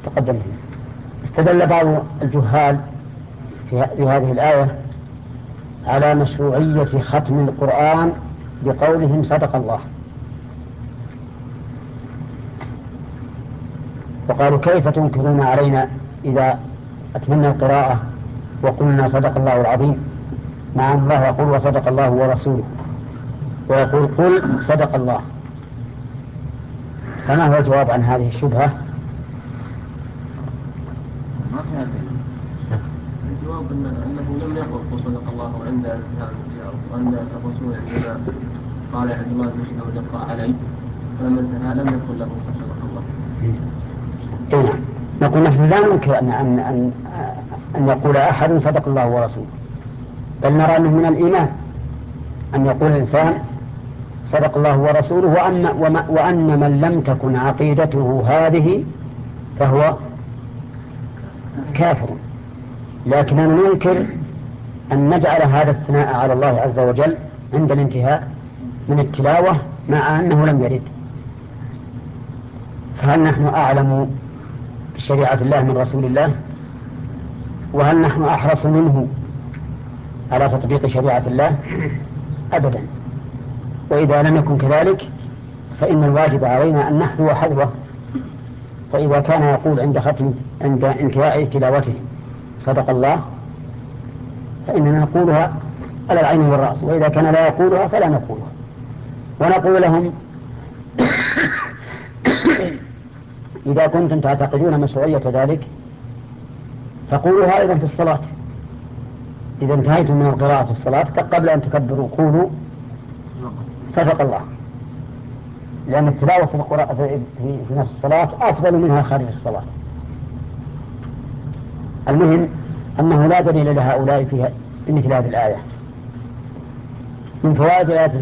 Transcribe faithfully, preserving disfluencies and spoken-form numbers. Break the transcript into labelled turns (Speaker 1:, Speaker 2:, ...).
Speaker 1: تقدم فيه. استدل بعض الجهال في هذه الآية على مشروعية ختم القرآن بقولهم صدق الله، وقالوا كيف تنكرون علينا إذا أتمنى القراءة وقلنا صدق الله العظيم، مع أن الله يقول وصدق الله ورسوله، ويقول قل صدق الله. فما هو الجواب عن هذه الشبهة؟
Speaker 2: الجواب أنه لم يقل صدق الله عند انتهاء وأن الرسول عندما قال عبد الله بن مسعود اقرأ عليه فلما انتهى لم يقل له صدق الله.
Speaker 1: إيه، نقول نحن لا ننكر أن, أن, أن, أن يقول أحد صدق الله ورسوله، بل نرى أنه من الإيمان أن يقول الإنسان صدق الله ورسوله، وأن, وأن من لم تكن عقيدته هذه فهو كافر. لكننا ننكر أن نجعل هذا الثناء على الله عز وجل عند الانتهاء من التلاوة مع أنه لم يرد. فهل نحن أعلم بشريعة الله من رسول الله؟ وهل نحن أحرص منه على تطبيق شريعة الله؟ أبدا. وإذا لم يكن كذلك فإن الواجب علينا أن نحذو حذوه. فإذا كان يقول عند ختم عند انتهاء تلاوته صدق الله فإننا نقولها على العين والرأس، وإذا كان لا يقولها فلا نقولها. ونقول لهم إذا كنتم تعتقدون مشروعية ذلك فقولوها أيضا في الصلاة. إذا انتهيتم من القراءة في الصلاة قبل أن تكبروا قولوا صدق الله، لأن التلاوة في, القراءة في, في نفس الصلاة أفضل منها خارج الصلاة. المهم أنه لا دليل لهؤلاء في مثل هذه الآية. من فوائد الآية